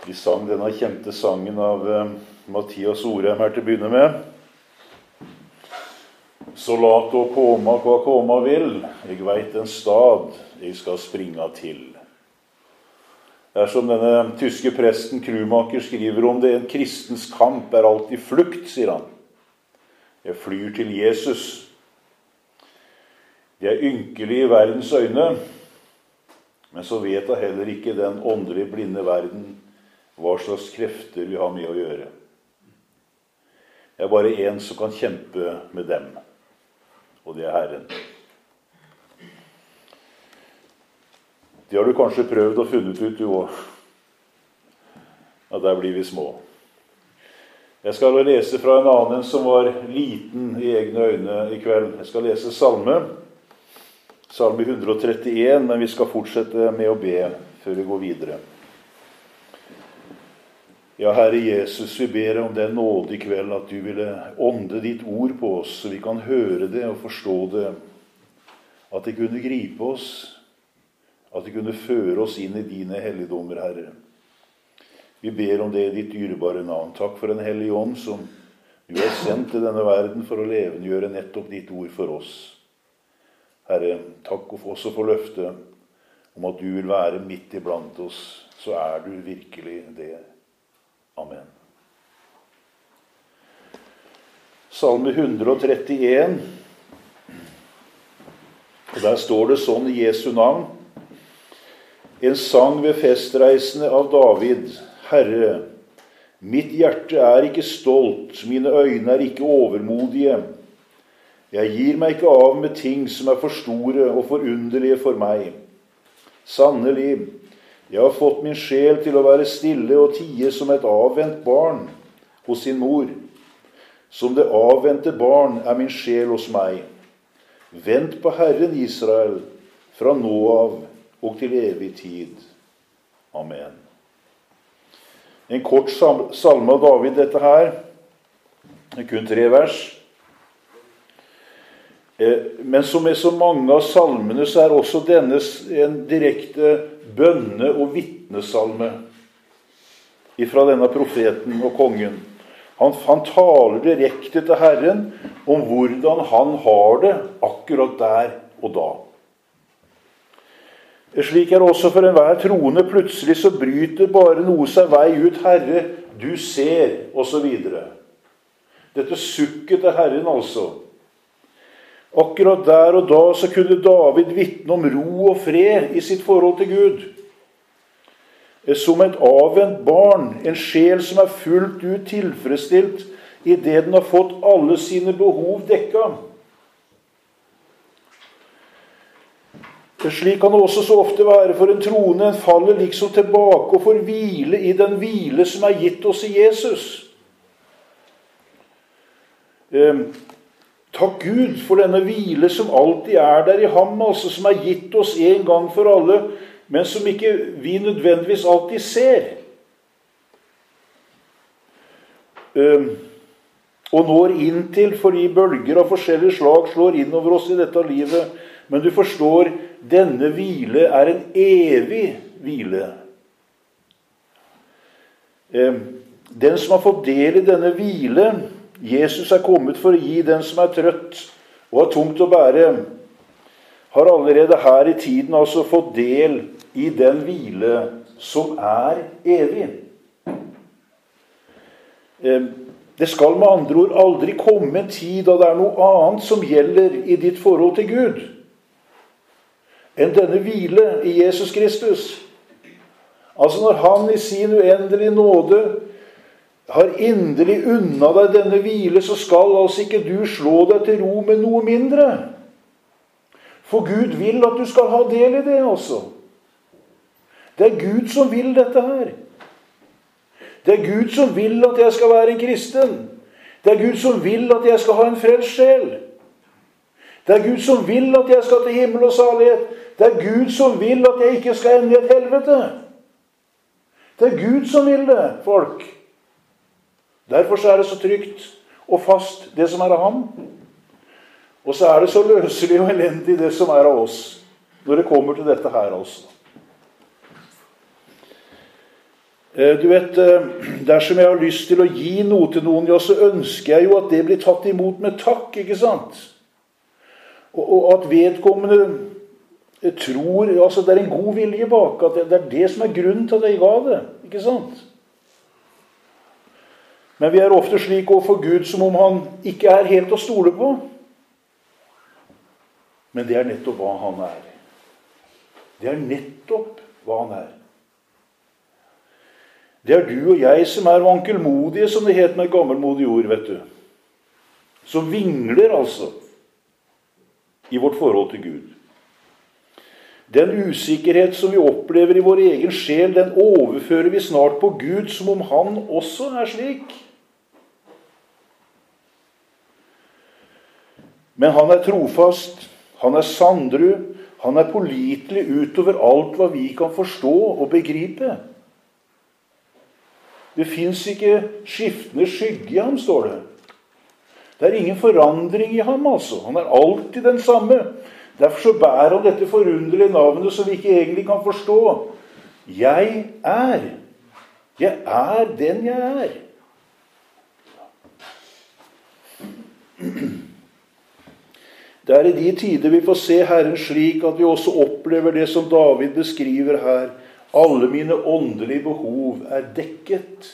Vi sang denne kjente sangen av Mathias Orheim her til å begynne med. Så lat å koma hva koma vil, jeg veit en stad jeg skal springa til. Det er som denne tyske presten Krumaker skriver om det, en kristens kamp er alltid flukt, sier han. Jeg flyr til Jesus. Det er ynkelig i verdens øyne, men så vet da heller ikke den åndelige blinde verden hva slags krefter vi har med å gjøre. Det er bare en som kan kjempe med dem, og det er Herren. Det har du kanskje prøvd og funnet ut, du også. Ja, der blir vi små. Jeg skal lese fra en annen som var liten i egne øyne i kveld. Jeg skal lese Salme 131, men vi skal fortsette med å be før vi går videre. Ja, Herre Jesus, vi ber om den nåde i kveld at du ville ånde ditt ord på oss, så vi kan høre det og forstå det, at det kunne gripe oss, at det kunne føre oss inn i dine helligdommer, Herre. Vi ber om det i ditt dyrebare navn. Takk for en hellig ånd som du har sendt til denne verden for å levendegjøre nettopp ditt ord for oss. Herre, takk også for løftet om at du vil være midt iblant oss, så er du virkelig det. Amen. Salme 131, og der står det sånn i Jesu navn: en sang ved festreisende av David. Herre, mitt hjerte er ikke stolt, mine øyne er ikke overmodige. Jeg gir meg ikke av med ting som er for store og for underlige for meg. Sannelig, jeg har fått min sjel til å være stille og tie som et avvent barn hos sin mor. Som det avvente barn er min sjel hos meg. Vent på Herren Israel, fra nå av og til evig tid. Amen. En kort salme av David, dette her. Det er kun 3 vers. Men som med så mange av salmene, så er også denne en direkte bønne- og vitnesalme ifra denne profeten og kongen. Han taler direkte til Herren om hvordan han har det akkurat der og da. Slik er det også for enhver troende. Plutselig så bryter bare noe seg vei ut. Herre, du ser, og så videre. Dette sukket til Herren altså. Akkurat der og da så kunne David vitne om ro og fred i sitt forhold til Gud. Som et avvent barn, en sjel som er fullt ut tilfredsstilt i det den har fått alle sine behov dekket. Slik kan det også så ofte være for en troende. En faller liksom tilbake og får hvile i den hvile som er gitt oss i Jesus. Takk Gud for denne hvile som alltid er der i ham, altså, som er gitt oss en gang for alle, men som ikke vi nødvendigvis alltid ser. Og når inn til, fordi bølger av forskjellige slag slår inn over oss i dette livet. Men du forstår, denne hvile er en evig hvile. Den som har fått del i denne hvile, Jesus er kommet for å gi den som er trøtt og har tungt å bære, har allerede her i tiden altså fått del i den hvile som er evig. Det skal med andre ord aldri komme en tid da det er noe annet som gjelder i ditt forhold til Gud enn denne hvile i Jesus Kristus. Altså når han i sin uendelige nåde har inderlig unna deg denne hvile, så skal altså ikke du slå deg til ro med noe mindre. For Gud vil at du skal ha del i det også. Det er Gud som vil dette her. Det er Gud som vil at jeg skal være en kristen. Det er Gud som vil at jeg skal ha en frelst sjel. Det er Gud som vil at jeg skal til himmel og salighet. Det er Gud som vil at jeg ikke skal ende i et helvete. Det er Gud som vil det, folk. Derfor så er det så trygt og fast, det som er av ham. Og så er det så løselig og elendig, det som er av oss, når det kommer til dette her også. Du vet, dersom jeg har lyst til å gi noe til noen, ja, så ønsker jeg jo at det blir tatt imot med takk, ikke sant? Og at vedkommende tror, altså det er en god vilje bak, at det er det som er grunnen til at jeg ga det, ikke sant? Men vi er ofte slik overfor Gud som om han ikke er helt å stole på. Men det er nettopp hva han er. Det er nettopp hva han er. Det er du og jeg som er vankelmodige, som det het med gammelmodige ord, vet du. Som vingler, altså, i vårt forhold til Gud. Den usikkerhet som vi opplever i vår egen sjel, den overfører vi snart på Gud, som om han også er slik. Men han er trofast, han er sanndru, han er pålitelig utover alt hva vi kan forstå og begripe. Det finnes ikke skiftende skygge i ham, står det. Det er ingen forandring i ham, altså. Han er alltid den samme. Derfor så bærer han dette forunderlige navnet som vi ikke egentlig kan forstå. Jeg er. Jeg er den jeg er. Det er i de tider vi får se Herren slik at vi også opplever det som David beskriver her. Alle mine åndelige behov er dekket.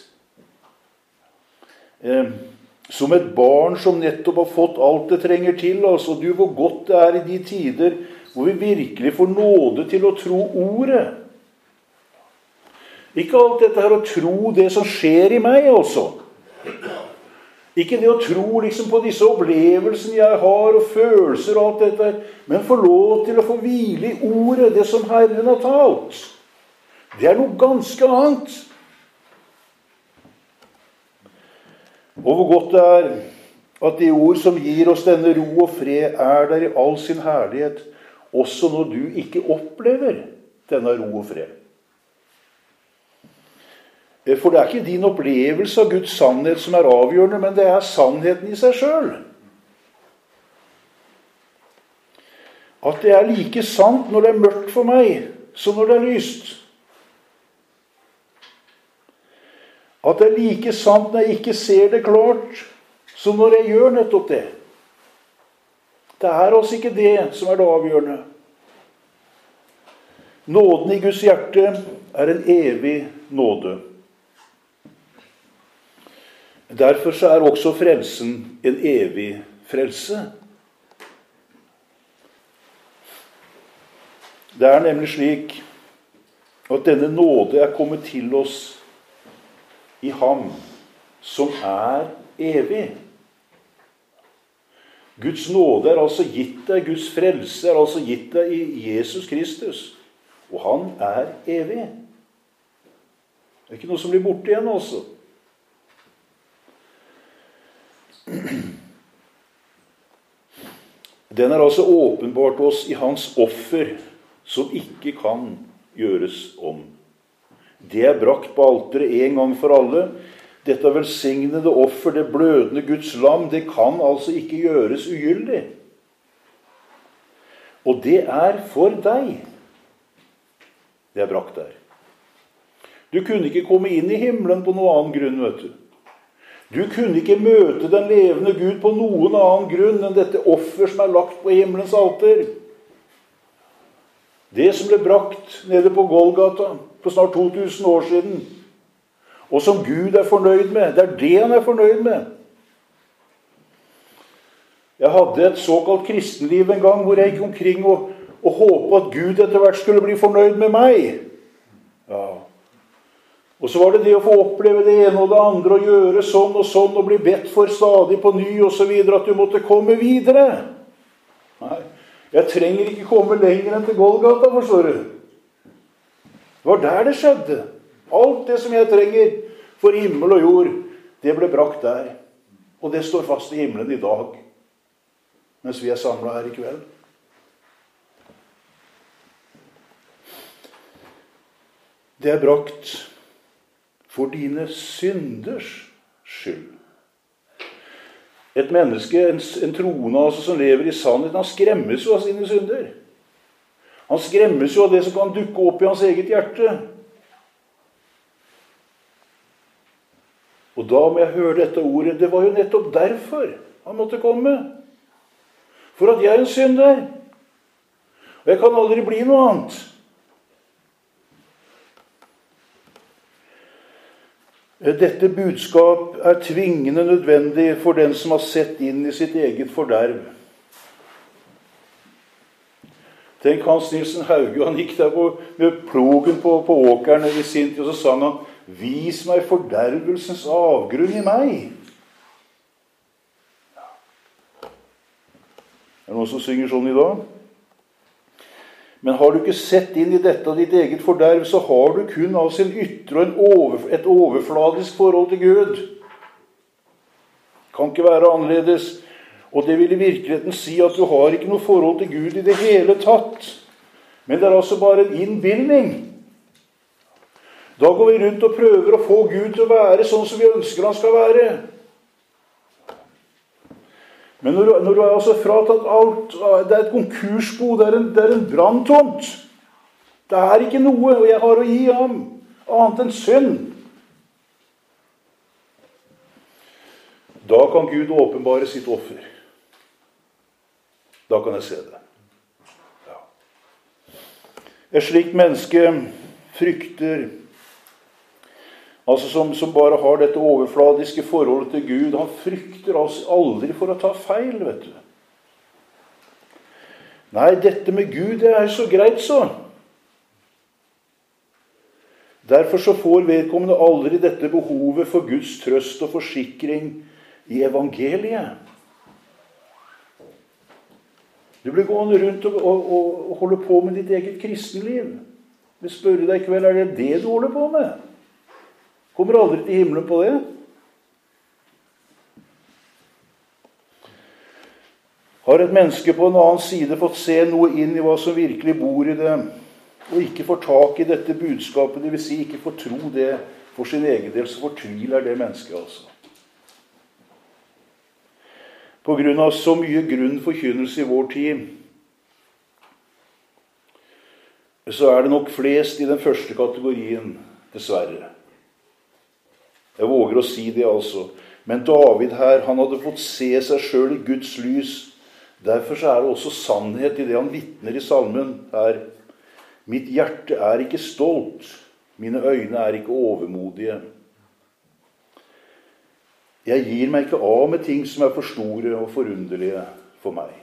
Som et barn som nettopp har fått alt det trenger til. Altså, du, hvor godt det er i de tider hvor vi virkelig får nåde til å tro ordet. Ikke alt dette her å tro det som skjer i meg, altså. Ikke det å tro liksom på disse opplevelsene jeg har, og følelser og alt dette, men få lov til å få hvile i ordet, det som Herren har talt. Det er noe ganske annet. Og hvor godt det er at de ord som gir oss denne ro og fred er der i all sin herlighet, også når du ikke opplever denne ro og fred. For det er ikke din opplevelse av Guds sannhet som er avgjørende, men det er sannheten i seg selv. At det er like sant når det er mørkt for meg, som når det er lyst. At det er like sant når jeg ikke ser det klart, som når jeg gjør nettopp det. Det er altså ikke det som er det avgjørende. Nåden i Guds hjerte er en evig nåde. Derfor så er også frelsen en evig frelse. Det er nemlig slik at denne nåde er kommet til oss i ham som er evig. Guds nåde er altså gitt deg, Guds frelse er altså gitt deg i Jesus Kristus. Og han er evig. Det er ikke noe som blir borte igjen altså. Den er altså åpenbart oss i hans offer, som ikke kan gjøres om. Det er brakt på alteret en gang for alle. Dette velsignede offer, det blødende Guds lam, det kan altså ikke gjøres ugyldig. Og det er for deg. Det er brakt der. Du kunne ikke komme inn i himmelen på noen annen grunn, vet du. Du kunne ikke møte den levende Gud på noen annen grunn enn dette offer som er lagt på himmelens alter. Det som ble brakt nede på Golgata for snart 2000 år siden, og som Gud er fornøyd med. Det er det han er fornøyd med. Jeg hadde et såkalt kristenliv en gang hvor jeg gikk omkring og håpet at Gud etter hvert skulle bli fornøyd med meg. Ja. Og så var det det å få oppleve det ene og det andre, og gjøre sånn og bli bedt for stadig på ny og så videre, at du måtte komme videre. Nei, jeg trenger ikke komme lenger enn til Golgata, forstår du. Det var der det skjedde. Alt det som jeg trenger for himmel og jord, det ble brakt der. Og det står fast i himmelen i dag, mens vi er samlet her i kveld. Det er brakt for dine synders skyld. Et menneske, en troende altså, som lever i sannhet, han skremmes jo av sine synder. Han skremmes jo av det som kan dukke opp i hans eget hjerte. Og da må jeg høre dette ordet. Det var jo nettopp derfor han måtte komme. For at jeg er en synder. Og jeg kan aldri bli noe annet. Dette budskap er tvingende nødvendig for den som har sett inn i sitt eget forderv. Tenk Hans Nilsen Hauge, han gikk der med plogen på åkeren i sin tid, og så sang han: «Vis meg fordervelsens avgrunn i meg». Er det noen som synger sånn i dag? Men har du ikke sett inn i dette av ditt eget forderv, så har du kun av sin ytre og et overfladisk forhold til Gud. Kan ikke være annerledes. Og det vil i virkeligheten si at du har ikke noe forhold til Gud i det hele tatt. Men det er altså bare en innbildning. Da går vi rundt og prøver å få Gud til å være sånn som vi ønsker han skal være. Men når du er altså fratatt alt, det er et konkursbo, det er en branntomt. Det er ikke noe jeg har å gi ham, annet enn synd. Da kan Gud åpenbare sitt offer. Da kan jeg se det. Ja. Et slikt menneske frykter, altså som bare har dette overfladiske forholdet til Gud, han frykter altså aldri for å ta feil, vet du. Nei, dette med Gud, det er så greit så. Derfor så får vedkommende aldri dette behovet for Guds trøst og forsikring i evangeliet. Du blir gående rundt og holde på med ditt eget kristenliv. Jeg spør deg i kveld, er det det du holder på med? Kommer aldri til himmelen på det. Har et menneske på en annen side fått se noe inn i hva som virkelig bor i det, og ikke får tak i dette budskapet, det vil si ikke får tro det for sin egen del, så fortviler det mennesket altså. På grunn av så mye grunn forkynnelse i vår tid, så er det nok flest i den første kategorien, dessverre. Jeg våger å si det altså. Men David her, han hadde fått se seg selv i Guds lys. Derfor så er det også sannhet i det han vitner i salmen her. Mitt hjerte er ikke stolt, mine øyne er ikke overmodige. Jeg gir meg ikke av med ting som er for store og forunderlige for meg.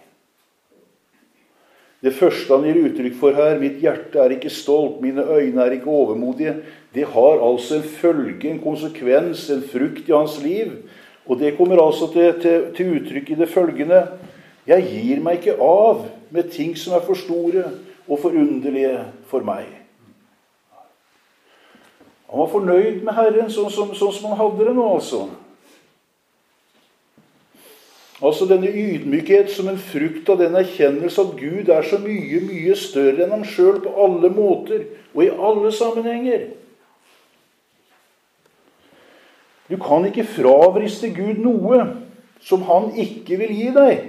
Det første han gir uttrykk for her, mitt hjerte er ikke stolt, mine øyne er ikke overmodige, det har altså en følge, en konsekvens, en frukt i hans liv. Og det kommer altså til uttrykk i det følgende: jeg gir meg ikke av med ting som er for store og forunderlige for meg. Han var fornøyd med Herren sånn som han hadde det nå, altså. Altså denne ydmykhet som en frukt av den erkjennelse at Gud er så mye, mye større enn ham selv på alle måter og i alle sammenhenger. Du kan ikke fravriste Gud noe som han ikke vil gi deg.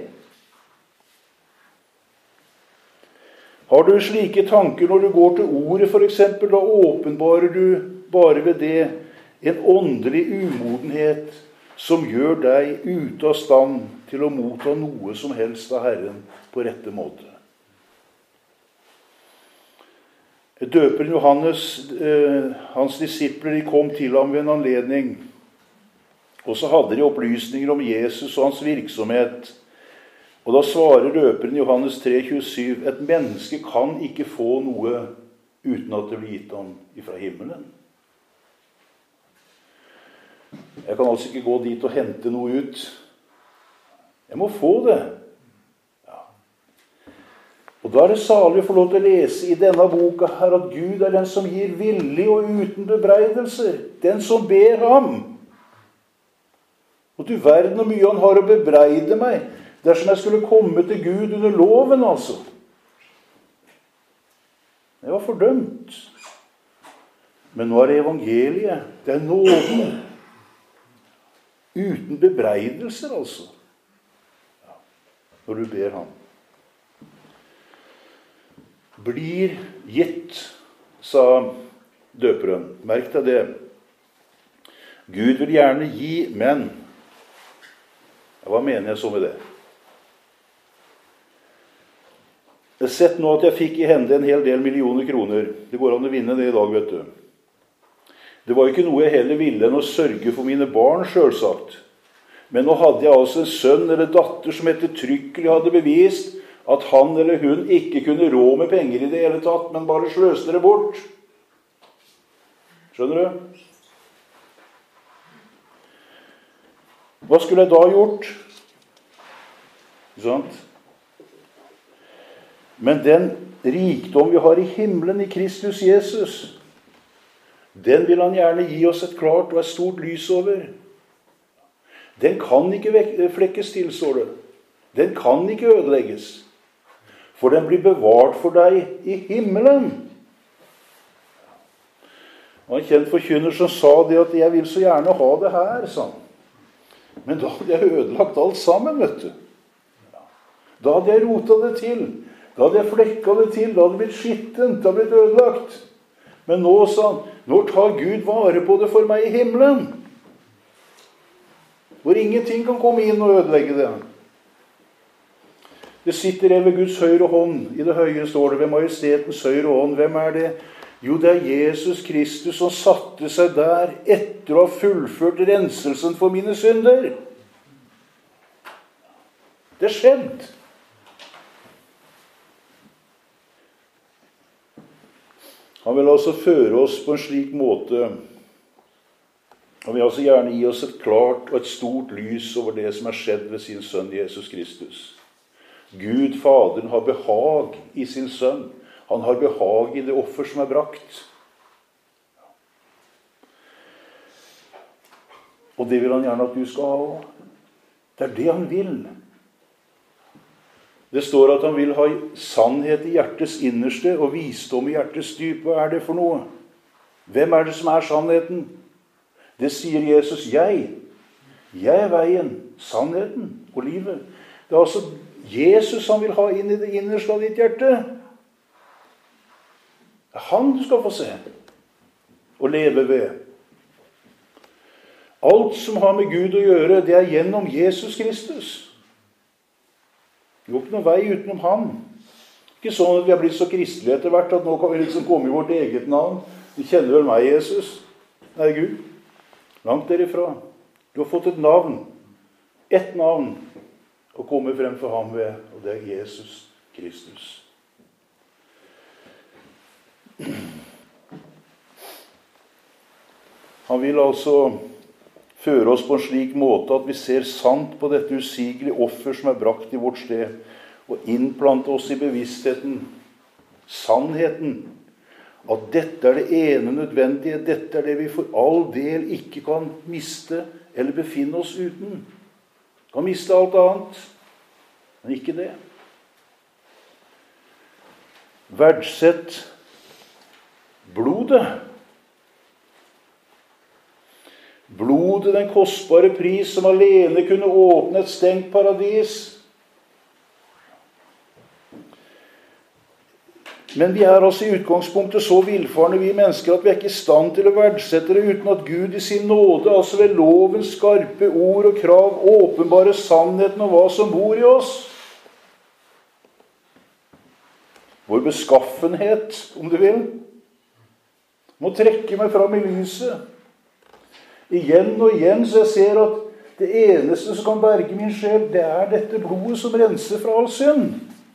Har du slike tanker når du går til ordet for eksempel, da åpenbarer du bare ved det en åndelig umodenhet som gjør deg ute av stand til å motta noe som helst av Herren på rette måte. Døperen Johannes, hans disipler, de kom til ham ved en anledning, og så hadde de opplysninger om Jesus og hans virksomhet. Og da svarer døperen Johannes 3,27, et menneske kan ikke få noe uten at det blir gitt ham ifra himmelen. Jeg kan altså ikke gå dit og hente noe ut. Jeg må få det. Ja. Og da er det salig å få lov til å lese i denne boka her at Gud er den som gir villig og uten bebreidelser. Den som ber ham. Og du verden hvor mye han har å bebreide meg, dersom jeg skulle komme til Gud under loven, altså. Jeg var fordømt. Men nå er det evangeliet. Det er nåden. Uten bebreidelser, altså. Ja, når du ber ham. Blir gitt, sa døperen. Merk deg det. Gud vil gjerne gi, men hva mener jeg så med det? Jeg har sett nå at jeg fikk i hende en hel del millioner kroner. Det går an å vinne det i dag, vet du. Det var ikke noe jeg heller ville enn å sørge for mine barn, selvsagt. Men nå hadde jeg altså en sønn eller datter som ettertrykkelig hadde bevist at han eller hun ikke kunne rå med penger i det hele tatt, men bare sløste det bort. Skjønner du? Hva skulle jeg da gjort? Ikke sant? Men den rikdom vi har i himmelen i Kristus Jesus, den vil han gjerne gi oss et klart og et stort lys over. Den kan ikke flekkes til, står det. Den kan ikke ødelegges. For den blir bevart for deg i himmelen. Det var en kjent forkynner som sa det at jeg vil så gjerne ha det her, sa han. Men da hadde jeg ødelagt alt sammen, vet du. Da hadde jeg rotet det til. Da hadde jeg flekket det til. Da hadde det blitt skittent. Det hadde blitt ødelagt. Men nå, sa han, nå tar Gud vare på det for meg i himmelen. Hvor ingenting kan komme inn og ødelegge det. Det sitter en ved Guds høyre hånd. I det høye står det ved majestetens høyre hånd. Hvem er det? Jo, det er Jesus Kristus som satte seg der etter å ha fullført renselsen for mine synder. Det skjedde. Han vil altså føre oss på en slik måte. Han vil altså gjerne gi oss et klart og et stort lys over det som er skjedd ved sin sønn Jesus Kristus. Gud, Faderen, har behag i sin sønn. Han har behag i det offer som er brakt. Og det vil han gjerne at du skal ha også. Det er det han vil. Det står at han vil ha sannhet i hjertets innerste og visdom i hjertets dyp. Hva er det for noe? Hvem er det som er sannheten? Det sier Jesus, jeg. Jeg er veien, sannheten og livet. Det er altså Jesus han vil ha inn i det innerste av ditt hjerte. Det er han du skal få se og leve ved. Alt som har med Gud å gjøre, det er gjennom Jesus Kristus. Det går ikke noen vei utenom han. Ikke sånn at vi har blitt så kristelige etter hvert, at nå kan vi liksom komme i vårt eget navn. Du kjenner vel meg, Jesus? Nei, Gud. Langt derifra. Du har fått et navn. Ett navn. Å komme frem for ham ved, og det er Jesus Kristus. Han vil altså føre oss på en slik måte at vi ser sant på dette usigelige offer som er brakt i vårt sted, og innplante oss i bevisstheten, sannheten, at dette er det ene nødvendige, dette er det vi for all del ikke kan miste eller befinne oss uten. Vi kan miste alt annet, men ikke det. Verdsett blodet. Blodet, den kostbare pris som alene kunne åpne et stengt paradis. Men vi er altså i utgangspunktet så villfarne, vi mennesker, at vi er ikke i stand til å verdsette det uten at Gud i sin nåde, altså ved lovens skarpe ord og krav, åpenbare sannheten om hva som bor i oss. Vår beskaffenhet, om du vil, må trekke meg fram i lyset. Igjen og igjen, så jeg ser at det eneste som kan berge min sjel, det er dette blodet som renser fra all synd.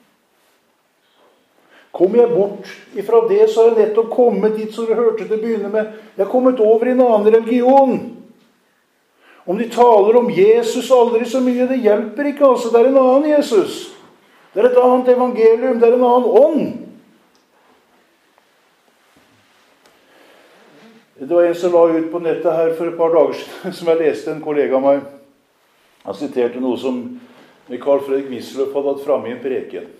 Kommer jeg bort ifra det, så har jeg nettopp kommet dit som du hørte til å begynne med. Jeg har kommet over i en annen religion. Om de taler om Jesus aldri så mye, det hjelper ikke. Altså, det er en annen Jesus. Det er et annet evangelium. Det er en annen ånd. Det var en som la ut på nettet her for et par dager siden, som jeg leste en kollega av meg. Han siterte noe som Carl Fredrik Wisløff hadde hatt fremme i en preken.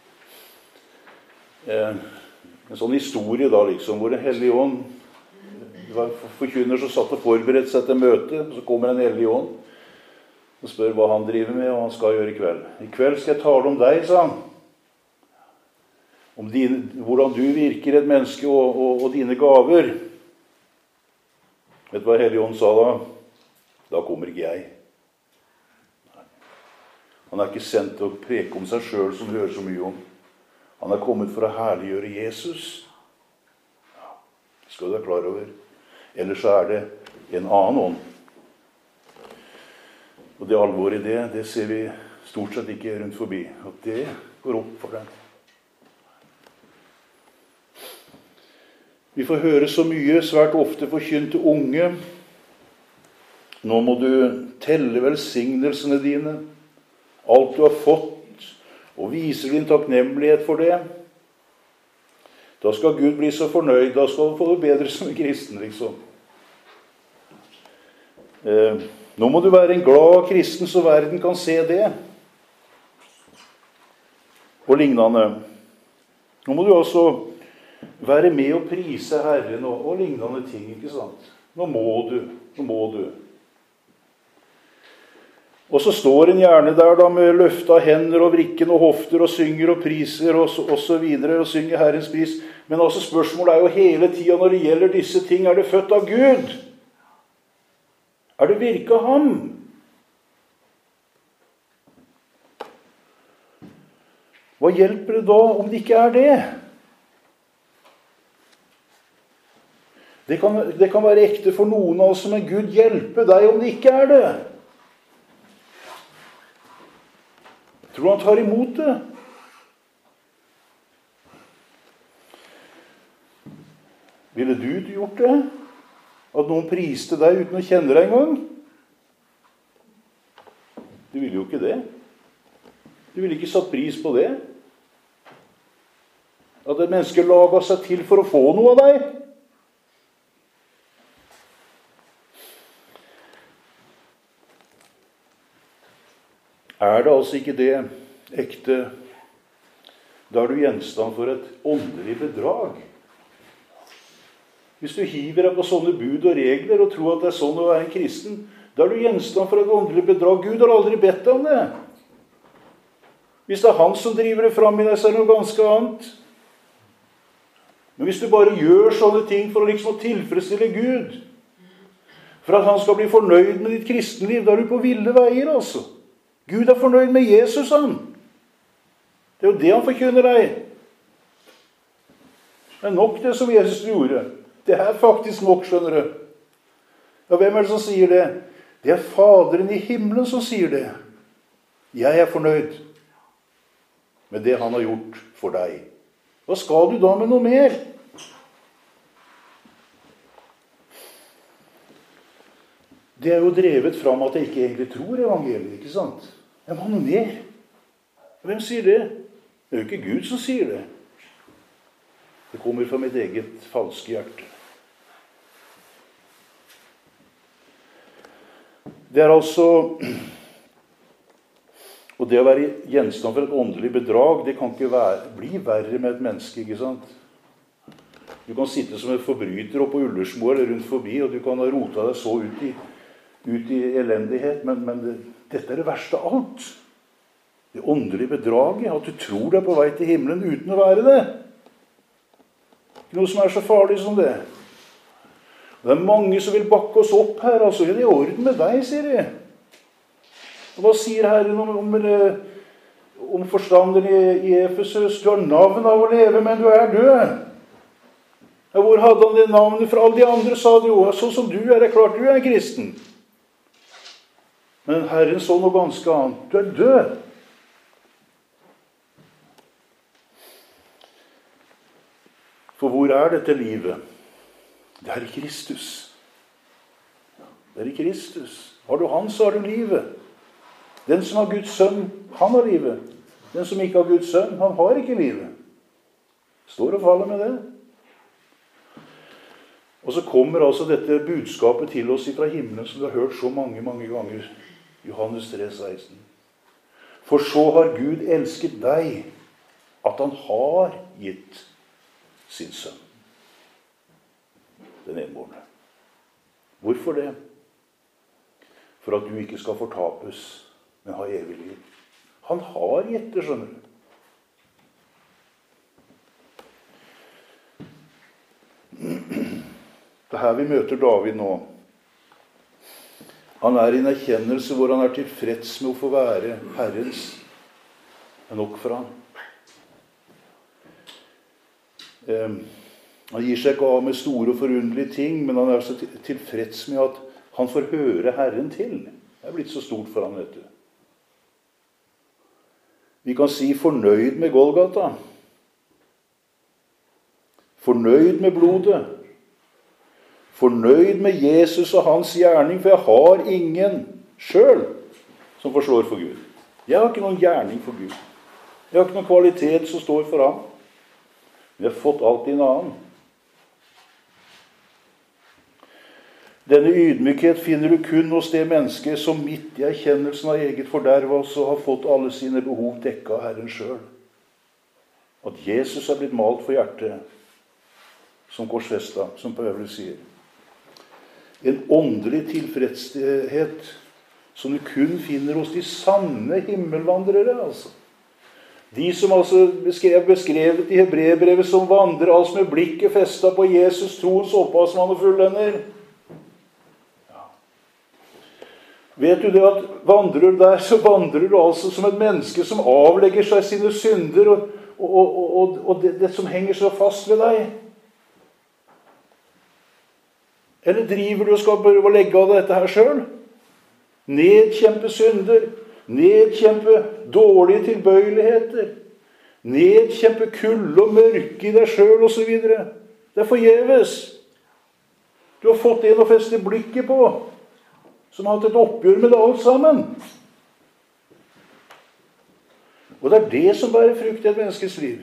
En sånn historie da, liksom, hvor en hellig ånd, det var forkynner som satt og forberedte seg til møte, og så kommer en hellig ånd og spør hva han driver med, og han skal gjøre i kveld. I kveld skal jeg tale om deg, sa han. Om hvordan du virker et menneske og dine gaver. Vet du hva Helligånd sa da? Da kommer ikke jeg. Han er ikke sendt til å preke om seg selv, som vi hører så mye om. Han er kommet for å herliggjøre Jesus. Ja, det skal du være klar over. Ellers så er det en annen ånd. Og det alvoret i det, det ser vi stort sett ikke rundt forbi. At det går opp for dem. Vi får høre så mye, svært ofte forkynt til unge. Nå må du telle velsignelsene dine, alt du har fått, og viser din takknemlighet for det. Da skal Gud bli så fornøyd, da skal du få det bedre som en kristen, liksom. Nå må du være en glad kristen, så verden kan se det. Og lignende. Nå må du altså være med og prise Herren og lignende ting, ikke sant? Nå må du. Og så står en gjerne der da med løfta hender og vrikken og hofter og synger og priser og så videre, og synger Herrens pris. Men altså spørsmålet er jo hele tiden når det gjelder disse ting, er det født av Gud? Er det virket av ham? Hva hjelper det da om det ikke er det? Det kan være ekte for noen av oss, men Gud hjelpe deg om det ikke er det. Tror han tar imot det? Ville du gjort det? At noen priste deg uten å kjenne deg engang? Du ville jo ikke det. Du ville ikke satt pris på det. At et menneske laget seg til for å få noe av deg. Er det altså ikke det ekte, da er du gjenstand for et åndelig bedrag. Hvis du hiver deg på sånne bud og regler og tror at det er sånn å være en kristen, da er du gjenstand for et åndelig bedrag. Gud har aldri bedt deg om det. Hvis det er han som driver det fram i deg, så er det noe ganske annet. Men hvis du bare gjør sånne ting for å liksom tilfredsstille Gud, for at han skal bli fornøyd med ditt kristenliv, da er du på ville veier, altså. Gud er fornøyd med Jesus, han. Det er jo det han forkynner deg. Det er nok det som Jesus gjorde. Det er faktisk nok, skjønner du. Ja, hvem er det som sier det? Det er Faderen i himmelen som sier det. Jeg er fornøyd med det han har gjort for deg. Hva skal du da med noe mer? Det er jo drevet fram at jeg ikke egentlig tror evangeliet, ikke sant? Jeg må ha noe mer. Hvem sier det? Det er jo ikke Gud som sier det. Det kommer fra mitt eget falske hjerte. Det er altså, og det å være gjenstand for et åndelig bedrag, det kan ikke bli verre med et menneske, ikke sant? Du kan sitte som en forbryter oppe på Ullersmo eller rundt forbi, og du kan ha rota deg så ut i elendighet, men dette er det verste av alt. Det åndelige bedraget, at du tror deg på vei til himmelen uten å være det. Ikke noe som er så farlig som det. Det er mange som vil bakke oss opp her, altså. Ja, det er i orden med deg, sier de. Og hva sier Herren om forstanderen i Efesus? Du har navn av å leve, men du er død. Ja, hvor hadde han det navnet? For alle de andre sa det jo, sånn som du er, det klart du er kristen. Men Herren så noe ganske annet. Du er død. For hvor er dette livet? Det er i Kristus. Det er i Kristus. Har du han, så har du livet. Den som har Guds sønn, han har livet. Den som ikke har Guds sønn, han har ikke livet. Står og faller med det. Og så kommer altså dette budskapet til oss fra himmelen, som du har hørt så mange, mange ganger. Johannes 3,16. For så har Gud elsket deg, at han har gitt sin sønn. Den enbårne. Hvorfor det? For at du ikke skal fortapes, men ha evig liv. Han har gitt det, skjønner du. Det er her vi møter David nå. Han er i en erkjennelse hvor han er tilfreds med å få være Herrens. Det er nok for han. Han gir seg ikke av med store og forunderlige ting, men han er så tilfreds med at han får høre Herren til. Det er blitt så stort for han, vet du. Vi kan si fornøyd med Golgata. Fornøyd med blodet. Fornøyd med Jesus og hans gjerning, for jeg har ingen selv som forslår for Gud. Jeg har ikke noen gjerning for Gud. Jeg har ikke noen kvalitet som står for ham. Vi har fått alt i en annen. Denne ydmykhet finner du kun hos det mennesket som midt i erkjennelsen av eget forderv også har fått alle sine behov dekket av Herren selv. At Jesus er blitt malt for hjertet, som korsfestet, som Paulus sier. En åndelig tilfredshet som du kun finner hos de sanne himmelvandrere, altså. De som altså beskrevet i Hebreerbrevet som vandrer altså med blikket festet på Jesus, troens opphavsmann og fullender. Ja. Vet du det at vandrer du der, så vandrer du altså som et menneske som avlegger seg sine synder og det som henger så fast ved deg. Eller driver du og skal prøve å legge av dette her selv? Nedkjempe synder, nedkjempe dårlige tilbøyeligheter, nedkjempe kulde og mørke i deg selv og så videre. Det er forgjeves. Du har fått en å feste blikket på, som har hatt et oppgjør med det alt sammen. Og det er det som bærer frukt i et menneskes liv.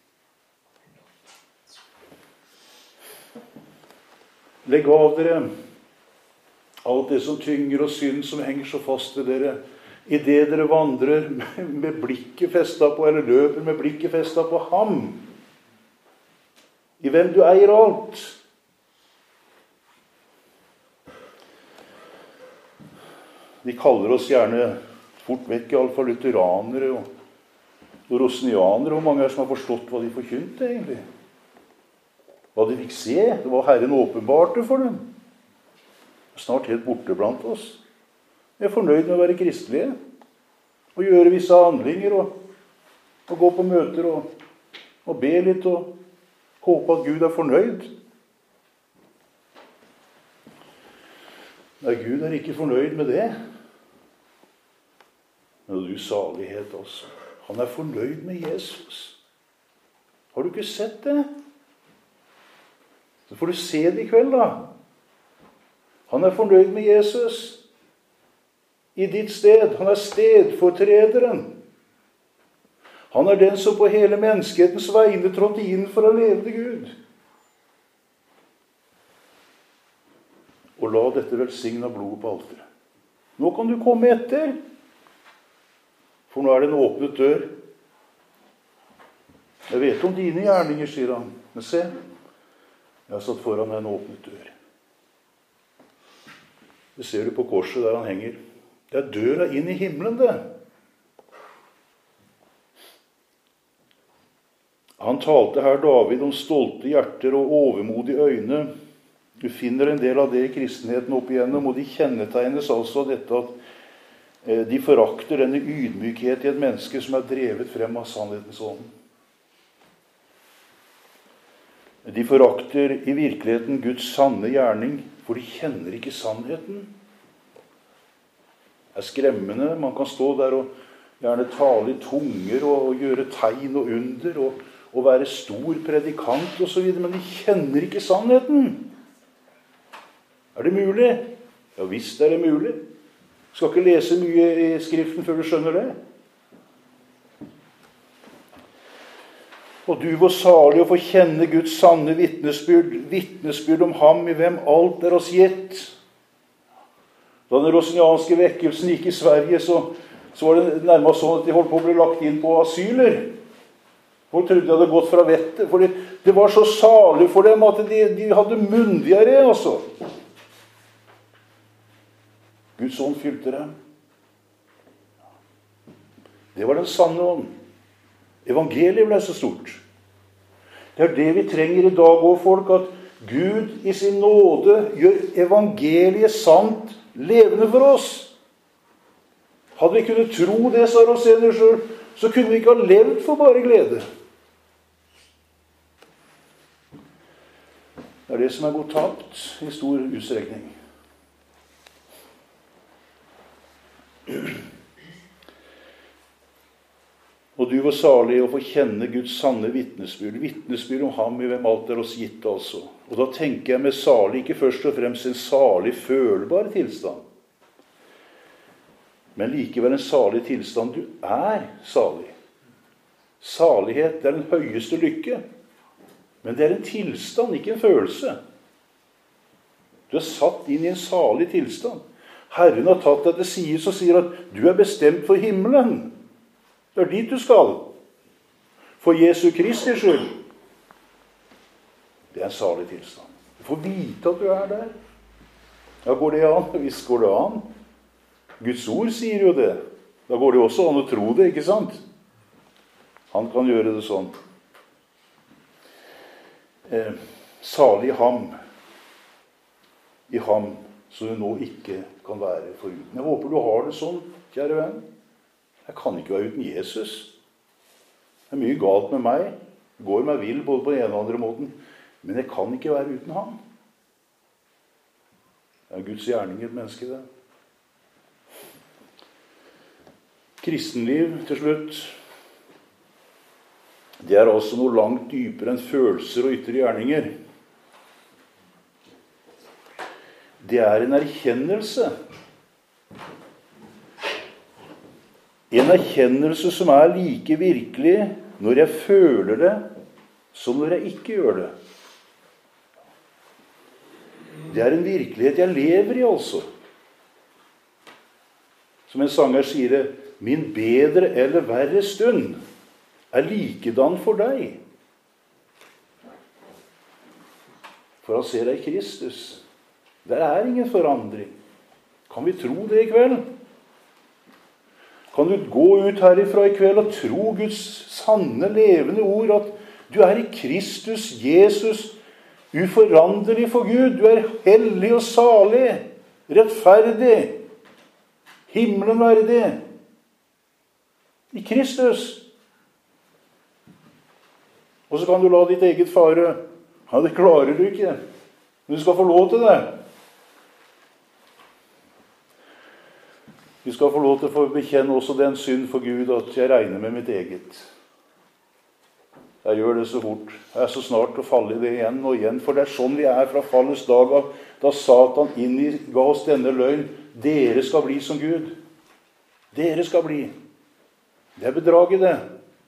Legg av dere alt det som tynger og synd som henger så fast ved dere, i det dere vandrer med blikket festet på, eller løper med blikket festet på ham, i hvem du eier alt. De kaller oss gjerne fort vekk i alle fall lutheranere og rosnianere, og mange er som har forstått hva de forkynte egentlig. Hva de fikk se, det var Herren åpenbarte for dem. Snart helt borte blant oss. Vi er fornøyd med å være kristelige, og gjøre visse handlinger, og gå på møter, og be litt, og håpe at Gud er fornøyd. Nei, Gud er ikke fornøyd med det. Men du salighet også. Han er fornøyd med Jesus. Har du ikke sett det? Så får du se det i kveld, da. Han er fornøyd med Jesus i ditt sted. Han er stedfortrederen. Han er den som på hele menneskehetens vegne trådte inn for å leve til Gud. Og la dette velsigne blodet på alteret. Nå kan du komme etter, for nå er det en åpnet dør. Jeg vet om dine gjerninger, sier han. Men se, jeg har satt foran en åpnet dør. Det ser du på korset der han henger. Det er døra inn i himmelen, det. Han talte her David om stolte hjerter og overmodige øyne. Du finner en del av det i kristenheten opp igjennom, og de kjennetegnes altså av dette at de forakter denne ydmykhet i et menneske som er drevet frem av sannhetens ånd. De forakter i virkeligheten Guds sanne gjerning, for de kjenner ikke sannheten. Det er skremmende. Man kan stå der og gjerne tale i tunger og gjøre tegn og under og være stor predikant og så videre, men de kjenner ikke sannheten. Er det mulig? Ja, visst er det mulig. Du skal ikke lese mye i Skriften før du skjønner det. Og du var salig å få kjenne Guds sanne vittnesbyrd om ham, i hvem alt er oss gitt. Da den rosnianske vekkelsen gikk i Sverige, så var det nærmest sånn at de holdt på å bli lagt inn på asyler. Folk trodde de hadde gått fra vettet, for det var så salig for dem at de hadde munndiaré, altså. Guds ånd fylte dem. Det var den sanne ånd. Evangeliet ble så stort. Det er det vi trenger i dag også, folk, at Gud i sin nåde gjør evangeliet sant levende for oss. Hadde vi kunnet tro det, sa Rosenius selv, så kunne vi ikke ha levd for bare glede. Det er det som er gått tapt i stor utstrekning. Og du var salig å få kjenne Guds sanne vittnesbyrd. Vittnesbyrd om ham i hvem alt er oss gitt, altså. Og da tenker jeg med salig ikke først og fremst en salig følbar tilstand, men likevel en salig tilstand. Du er salig. Salighet, det er den høyeste lykke. Men det er en tilstand, ikke en følelse. Du er satt inn i en salig tilstand. Herren har tatt deg til side og sier at du er bestemt for himmelen. Det er dit du skal. For Jesu Kristi skyld. Det er en salig tilstand. Du får vite at du er der. Ja, går det an? Visst går det an. Guds ord sier jo det. Da går det også an å tro det, ikke sant? Han kan gjøre det sånn. Salig ham. I ham, så du nå ikke kan være foruten. Jeg håper du har det sånn, kjære venn. Jeg kan ikke være uten Jesus. Det er mye galt med meg. Det går meg vill både på den ene og andre måten. Men jeg kan ikke være uten ham. Det er Guds gjerning i et menneske, det. Kristenliv, til slutt, det er altså noe langt dypere enn følelser og ytre gjerninger. Det er en erkjennelse. En erkjennelse som er like virkelig når jeg føler det, som når jeg ikke gjør det. Det er en virkelighet jeg lever i, altså. Som en sanger sier det, min bedre eller verre stund er likedan for deg. For han ser deg i Kristus. Det er ingen forandring. Kan vi tro det i kveld? Kan du gå ut herifra i kveld og tro Guds sanne, levende ord, at du er i Kristus, Jesus, uforanderlig for Gud. Du er hellig og salig, rettferdig, himmelen verdig. I Kristus. Og så kan du la ditt eget fare. Ja, det klarer du ikke. Men du skal få lov til det. Vi skal få lov til å få bekjenne også den synd for Gud at jeg regner med mitt eget. Jeg gjør det så fort. Jeg er så snart å falle i det igjen og igjen. For det er sånn vi er fra fallets dag av, da Satan ga oss denne løgn. Dere skal bli som Gud. Dere skal bli. Det er bedraget, det.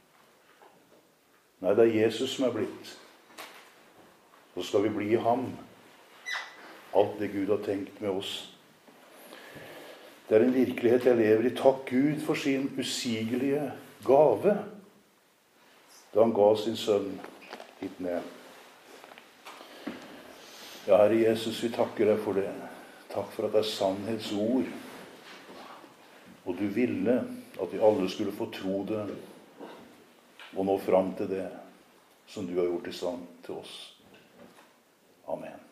Nei, det er Jesus som er blitt. Så skal vi bli i ham. Alt det Gud har tenkt med oss. Det er en virkelighet jeg lever i. Takk Gud for sin usigelige gave, da han ga sin sønn hit ned. Ja, Herre Jesus, vi takker deg for det. Takk for at det er sannhetsord. Og du ville at vi alle skulle få tro det og nå fram til det som du har gjort i stand til oss. Amen.